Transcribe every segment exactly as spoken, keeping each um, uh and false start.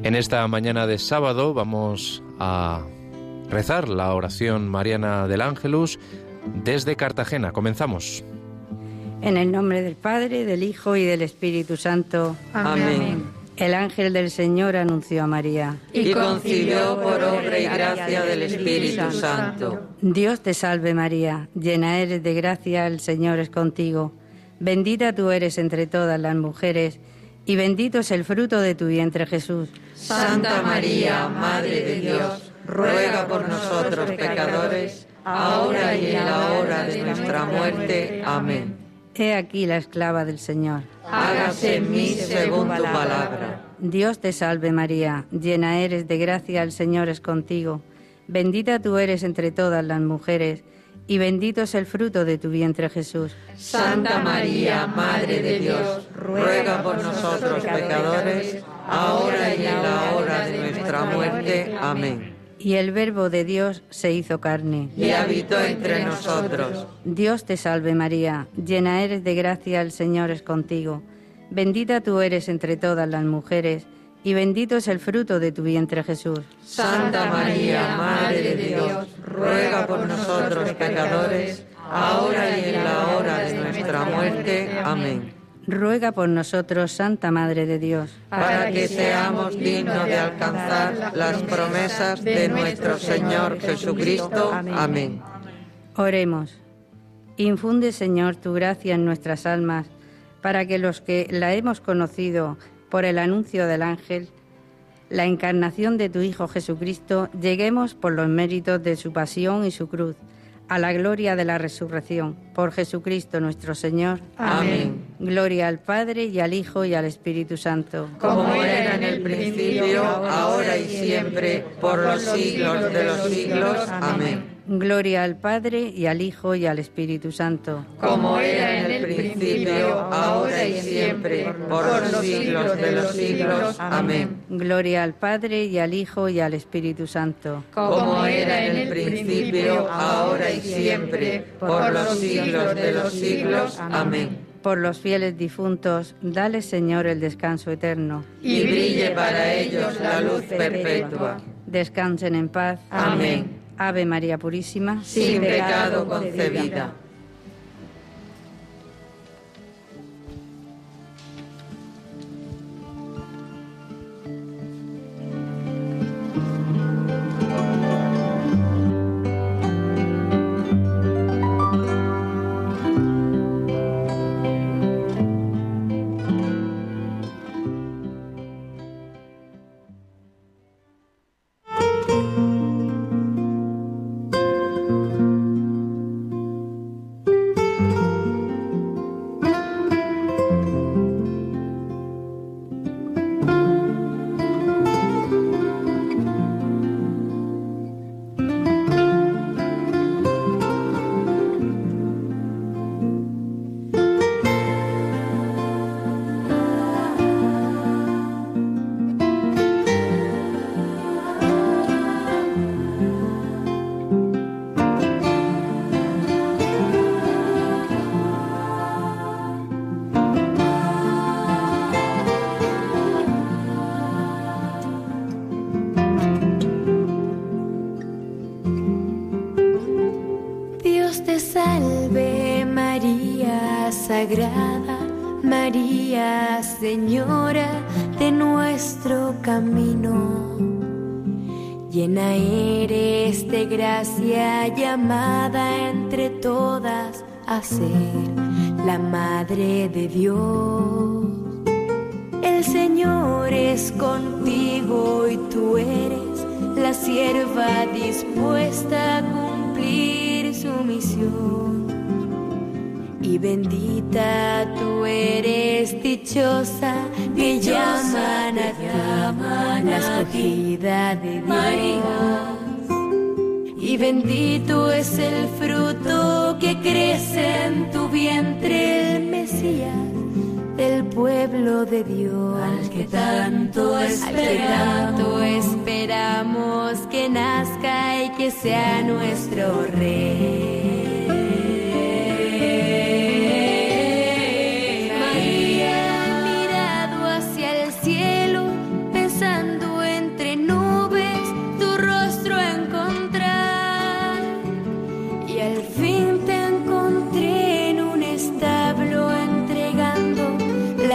En esta mañana de sábado vamos a rezar la oración mariana del Ángelus desde Cartagena. Comenzamos. En el nombre del Padre, del Hijo y del Espíritu Santo. Amén. El ángel del Señor anunció a María. Y concibió por obra y gracia del Espíritu Santo. Dios te salve María, llena eres de gracia, el Señor es contigo. Bendita tú eres entre todas las mujeres, y bendito es el fruto de tu vientre, Jesús. Santa María, Madre de Dios, ruega por nosotros pecadores, ahora y en la hora de nuestra muerte. Amén. He aquí la esclava del Señor. Hágase en mí según tu palabra. Dios te salve María, llena eres de gracia, el Señor es contigo. Bendita tú eres entre todas las mujeres, y bendito es el fruto de tu vientre, Jesús. Santa María, Madre de Dios, ruega por nosotros pecadores, ahora y en la hora de nuestra muerte. Amén. Y el Verbo de Dios se hizo carne. Y habitó entre nosotros. Dios te salve María, llena eres de gracia, el Señor es contigo. Bendita tú eres entre todas las mujeres, y bendito es el fruto de tu vientre, Jesús. Santa María, Madre de Dios, ruega por nosotros pecadores, ahora y en la hora de nuestra muerte. Amén. Ruega por nosotros, Santa Madre de Dios, para que seamos dignos de alcanzar las promesas de nuestro Señor Jesucristo. Amén. Oremos. Infunde, Señor, tu gracia en nuestras almas, para que los que la hemos conocido por el anuncio del ángel, la encarnación de tu Hijo Jesucristo, lleguemos por los méritos de su pasión y su cruz, a la gloria de la resurrección, por Jesucristo nuestro Señor. Amén. Gloria al Padre, y al Hijo, y al Espíritu Santo. Como era en el principio, ahora y siempre, por los siglos de los siglos. Amén. Gloria al Padre, y al Hijo, y al Espíritu Santo. Como era en el principio, ahora y siempre, por los siglos de los siglos. Amén. Gloria al Padre, y al Hijo, y al Espíritu Santo. Como era en el principio, ahora y siempre, por los siglos de los siglos. Amén. Por los fieles difuntos, dale, Señor, el descanso eterno. Y brille para ellos la luz perpetua. Descansen en paz. Amén. Ave María Purísima, sin pecado concebida. Sagrada María, Señora de nuestro camino, llena eres de gracia, llamada entre todas a ser la Madre de Dios. El Señor es contigo y tú eres la sierva dispuesta a cumplir su misión. Y bendita tú eres, dichosa, te llaman a ti, la escogida de Dios. Y bendito es el fruto que crece en tu vientre, el Mesías del pueblo de Dios. Al que tanto esperamos, al que tanto esperamos que nazca y que sea nuestro Rey. María ha mirado hacia el cielo, pensando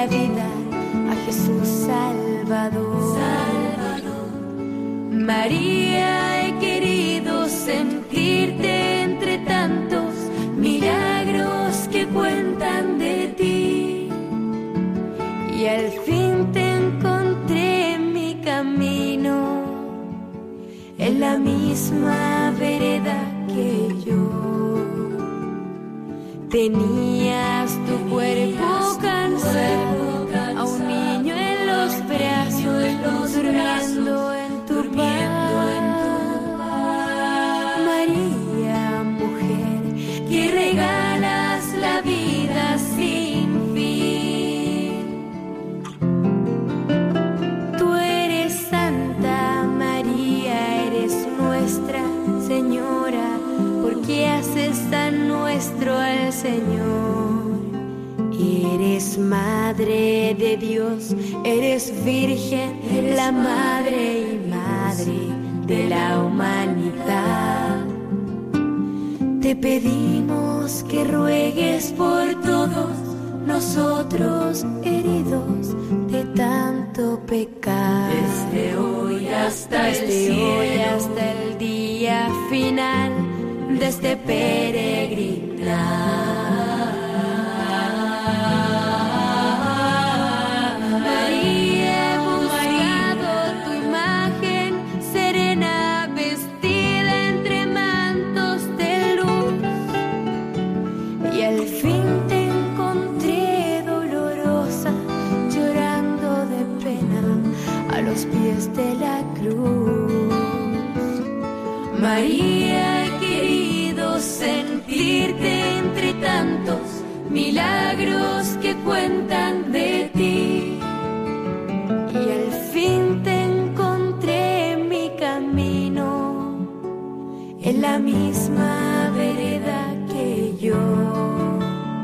la vida a Jesús Salvador. Salvador. María, he querido sentirte entre tantos milagros que cuentan de ti, y al fin te encontré en mi camino, en la misma vereda que yo. Tenías tu cuerpo cansado, a un niño en los brazos, durmiendo en tu paz. María, mujer, que regalas la vida sin fin. Tú eres santa, María, eres nuestra Señora, porque haces tan nuestro al Señor. Eres madre de Dios, eres virgen, la madre y madre de la humanidad. Te pedimos que ruegues por todos nosotros heridos de tanto pecar. Desde hoy hasta el cielo, hoy hasta el día final de este peregrinar. María, he buscado tu imagen serena, vestida entre mantos de luz, y al fin te encontré dolorosa, llorando de pena a los pies de la cruz. María, he querido sentirte entre tantos milagros que cuentan de ti, y al fin te encontré en mi camino, en la misma vereda que yo.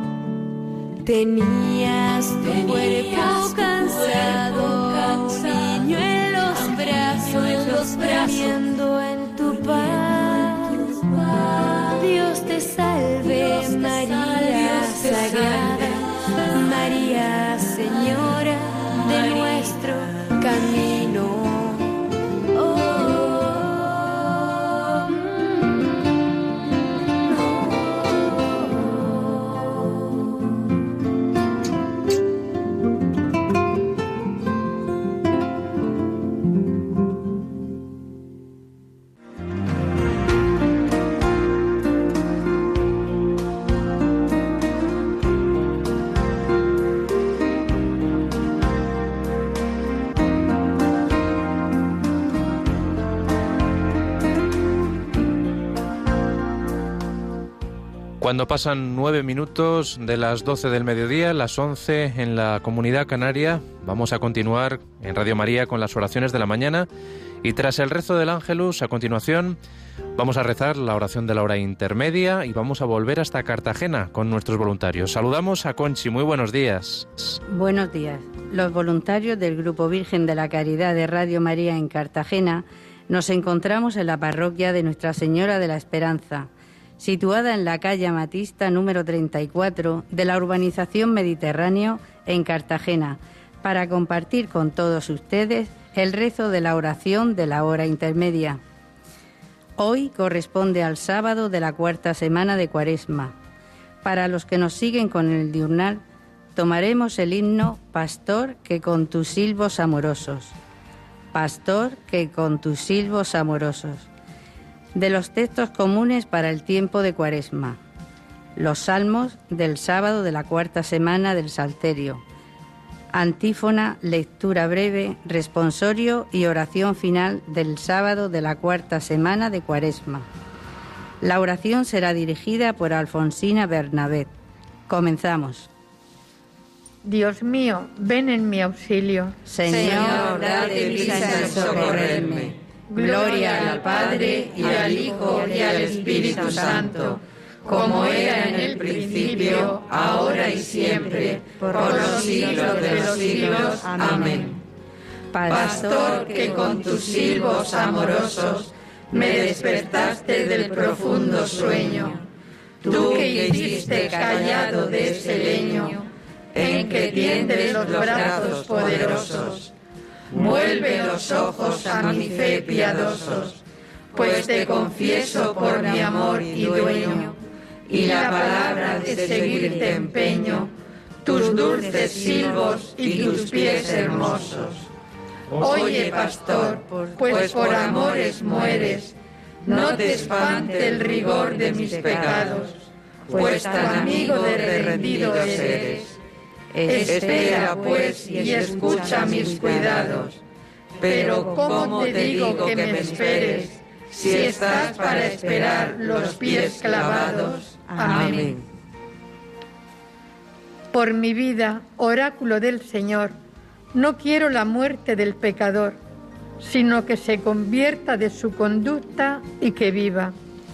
Tenías tu cuerpo cansado, niño en los brazos, durmiendo en tu paz. Dios te salve, María sagrada, María Señora de nuestro camino. Cuando pasan nueve minutos de las doce del mediodía, las once en la Comunidad Canaria, vamos a continuar en Radio María con las oraciones de la mañana, y tras el rezo del Ángelus, a continuación, vamos a rezar la oración de la hora intermedia y vamos a volver hasta Cartagena con nuestros voluntarios. Saludamos a Conchi, muy buenos días. Buenos días. Los voluntarios del Grupo Virgen de la Caridad de Radio María en Cartagena nos encontramos en la parroquia de Nuestra Señora de la Esperanza, situada en la calle Amatista número treinta y cuatro de la urbanización Mediterráneo en Cartagena, para compartir con todos ustedes el rezo de la oración de la hora intermedia. Hoy corresponde al sábado de la cuarta semana de Cuaresma. Para los que nos siguen con el diurnal, tomaremos el himno Pastor que con tus silbos amorosos. Pastor que con tus silbos amorosos. De los textos comunes para el tiempo de Cuaresma. Los salmos del sábado de la cuarta semana del Salterio. Antífona, lectura breve, responsorio y oración final del sábado de la cuarta semana de Cuaresma. La oración será dirigida por Alfonsina Bernabé. Comenzamos. Dios mío, ven en mi auxilio. Señor, date prisa en socorrerme. Gloria al Padre, y al Hijo, y al Espíritu Santo, como era en el principio, ahora y siempre, por los siglos de los siglos. Amén. Pastor, que con tus silbos amorosos me despertaste del profundo sueño, tú que hiciste callado de ese leño, en Virgen que tiende los brazos poderosos, vuelve los ojos a mi fe piadosos, pues te confieso por mi amor y dueño, y la palabra de seguirte empeño, tus dulces silbos y tus pies hermosos. Oye, pastor, pues por amores mueres, no te espante el rigor de mis pecados, pues tan amigo de rendido eres. Espera, pues, y escucha mis cuidados. Pero ¿cómo te digo que me esperes, si estás para esperar los pies clavados? Amén. Por mi vida, oráculo del Señor, no quiero la muerte del pecador, sino que se convierta de su conducta y que viva.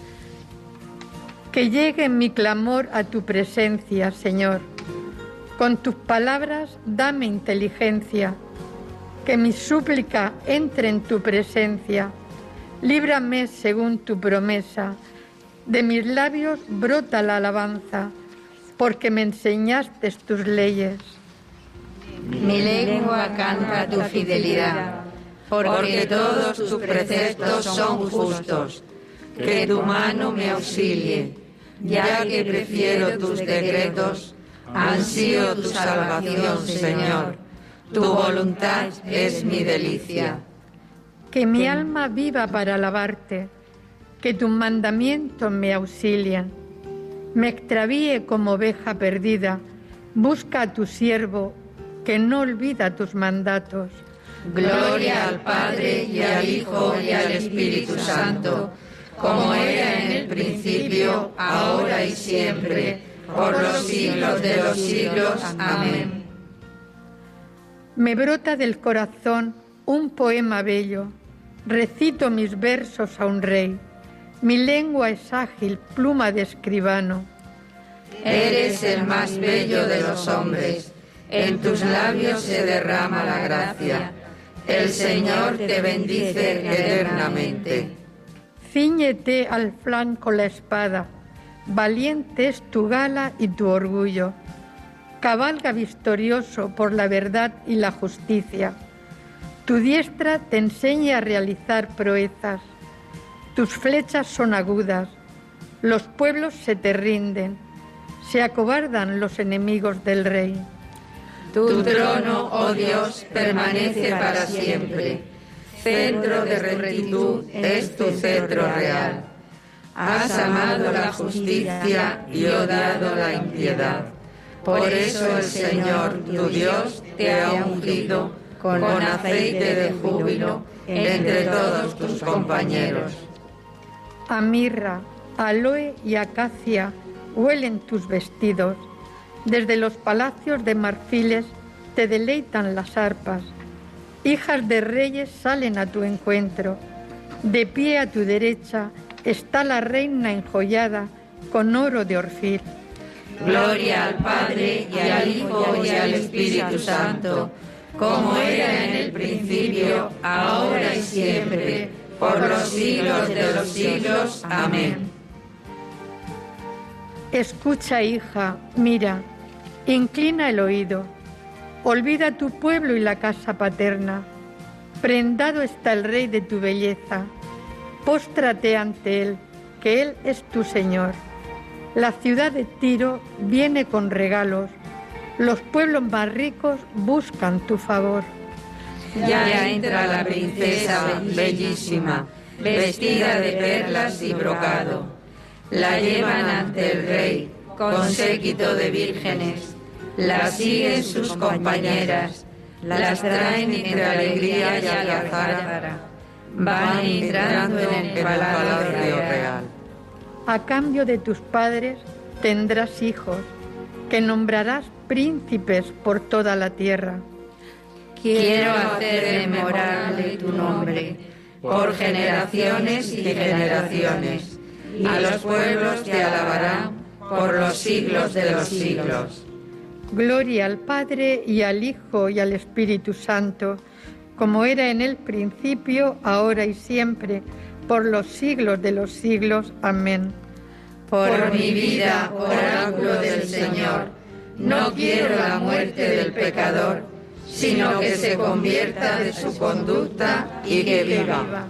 Que llegue mi clamor a tu presencia, Señor. Con tus palabras dame inteligencia. Que mi súplica entre en tu presencia. Líbrame según tu promesa. De mis labios brota la alabanza, porque me enseñaste tus leyes. Mi lengua canta tu fidelidad, porque todos tus preceptos son justos. Que tu mano me auxilie, ya que prefiero tus decretos, ansío tu salvación, Señor. Tu voluntad es mi delicia. Que mi alma viva para alabarte, que tus mandamientos me auxilien. Me extravíe como oveja perdida, busca a tu siervo, que no olvida tus mandatos. Gloria al Padre, y al Hijo, y al Espíritu Santo, como era en el principio, ahora y siempre, por los siglos de los siglos. Amén. Me brota del corazón un poema bello, recito mis versos a un rey. Mi lengua es ágil, pluma de escribano. Eres el más bello de los hombres, en tus labios se derrama la gracia. El Señor te bendice eternamente. Cíñete al flanco la espada, valiente es tu gala y tu orgullo. Cabalga victorioso por la verdad y la justicia. Tu diestra te enseña a realizar proezas. Tus flechas son agudas, los pueblos se te rinden, se acobardan los enemigos del rey. Tu trono, oh Dios, permanece para siempre. Centro de rectitud es tu cetro real. Has amado la justicia y odiado la impiedad. Por eso el Señor, tu Dios, te ha ungido con aceite de júbilo entre todos tus compañeros. A mirra, aloe y acacia huelen tus vestidos. Desde los palacios de marfiles te deleitan las arpas. Hijas de reyes salen a tu encuentro. De pie a tu derecha está la reina enjollada con oro de Orfir. Gloria al Padre, y al Hijo, y al Espíritu Santo, como era en el principio, ahora y siempre, por los siglos de los siglos. Amén. Escucha, hija, mira, inclina el oído. Olvida tu pueblo y la casa paterna. Prendado está el Rey de tu belleza. Póstrate ante él, que él es tu Señor. La ciudad de Tiro viene con regalos. Los pueblos más ricos buscan tu favor. Ya entra la princesa bellísima, vestida de perlas y brocado. La llevan ante el rey, con séquito de vírgenes. La siguen sus compañeras, las traen entre alegría y algazara. Van entrando en el palacio real. A cambio de tus padres tendrás hijos, que nombrarás príncipes por toda la tierra. Quiero hacer memorable tu nombre, por generaciones y generaciones. A los pueblos te alabarán por los siglos de los siglos. Gloria al Padre, y al Hijo, y al Espíritu Santo, como era en el principio, ahora y siempre, por los siglos de los siglos. Amén. Por mi vida, oráculo del Señor, No quiero la muerte del pecador, sino que se convierta de su conducta y que viva.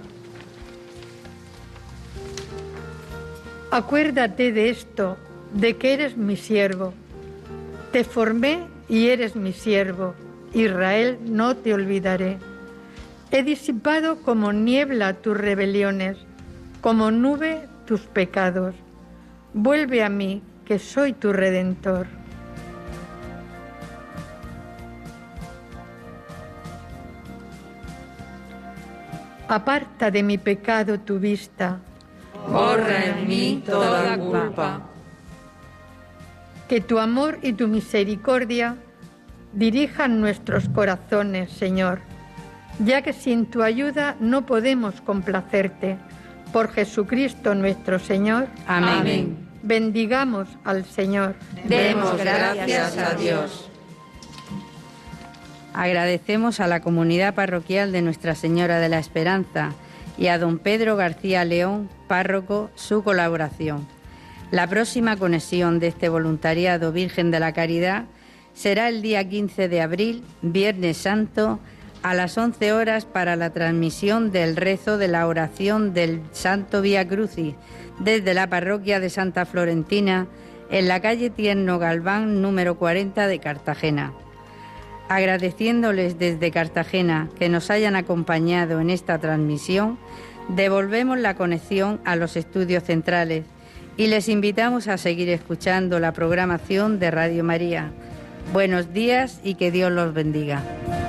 Acuérdate de esto, de que eres mi siervo. Te formé y eres mi siervo. Israel, no te olvidaré. He disipado como niebla tus rebeliones, como nube tus pecados. Vuelve a mí, que soy tu Redentor. Aparta de mi pecado tu vista. Borra en mí toda culpa. Que tu amor y tu misericordia dirijan nuestros corazones, Señor, ya que sin tu ayuda no podemos complacerte. Por Jesucristo nuestro Señor. Amén. Amén. Bendigamos al Señor. Demos gracias a Dios. Agradecemos a la comunidad parroquial de Nuestra Señora de la Esperanza y a don Pedro García León, párroco, su colaboración. La próxima conexión de este voluntariado Virgen de la Caridad será el día quince de abril, Viernes Santo, a las once horas para la transmisión del rezo de la oración del Santo Vía Crucis desde la parroquia de Santa Florentina en la calle Tierno Galván número cuarenta de Cartagena. Agradeciéndoles desde Cartagena que nos hayan acompañado en esta transmisión, devolvemos la conexión a los estudios centrales y les invitamos a seguir escuchando la programación de Radio María. Buenos días y que Dios los bendiga.